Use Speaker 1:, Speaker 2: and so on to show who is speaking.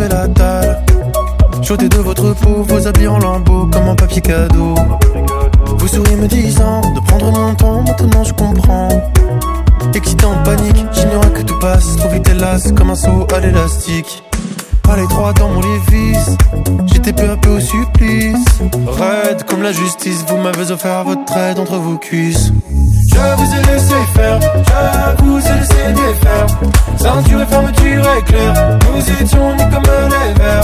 Speaker 1: fait la dalle. J'ôtais de votre peau vos habits en lambeaux comme un papier cadeau. Vous souriez me disant de prendre mon temps, maintenant je comprends. Excité en panique, j'ignorais que tout passe trop vite hélas comme un saut à l'élastique. À l'étroit dans mon Lévis, j'étais peu à peu au supplice. Raide comme la justice, vous m'avez offert votre aide entre vos cuisses. Je vous ai laissé faire, je vous ai laissé défaire. Ceinture et fermeture éclair, nous étions nus comme les vers.